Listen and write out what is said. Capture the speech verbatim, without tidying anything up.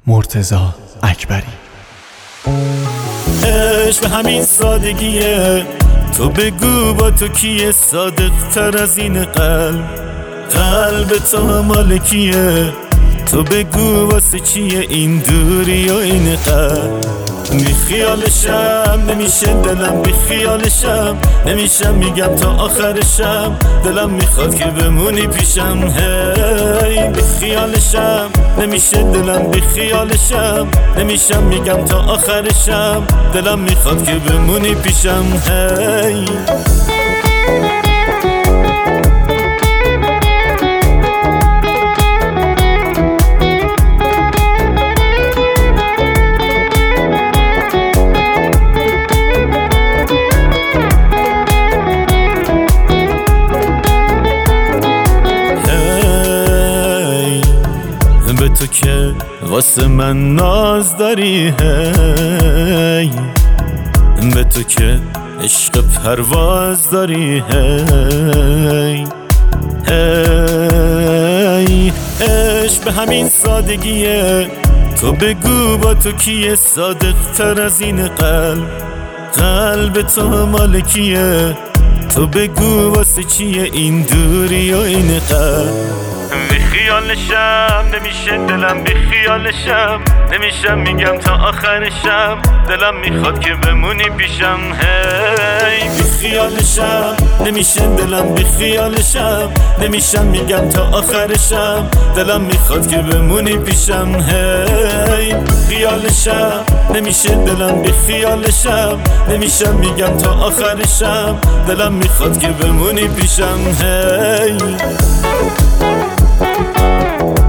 مرتضی اکبری. عشق به همین سادگیه، تو بگو با تو کیه صادق تر از این قلب؟ قلب تو مالکیه، تو بگو واسه چیه این دوری و این قلب؟ بی خیالشم نمیشه دلم، بی خیالشم نمیشم، میگم تا آخرشم دلم میخواد که بمونی پیشم. هی بی خیالشم نمیشه دلم، بی خیالشم نمیشم، میگم تا آخرشم دلم میخواد که بمونی پیشم. هی به تو که واسه من ناز داری، هی به تو که عشق پرواز داری، هی هی عشق به همین سادگیه، تو بگو با تو کیه صادق تر از این قلب؟ قلب تو مالکیه، تو بگو واسه چیه این دوری و این قلب؟ بی خیالشم نمیشه دلم، بی خیالشم نمیشم، میگم تا آخرشم دلم میخواد که بمونی پیشم. هی بی خیالشم نمیشه دلم، بی خیالشم نمیشم، میگم تا آخرشم دلم میخواد که بمونی پیشم. هی خیالشم نمیشه دلم، بی خیالشم نمیشم، میگم تا آخرشم دلم میخواد که بمونی پیشم. هی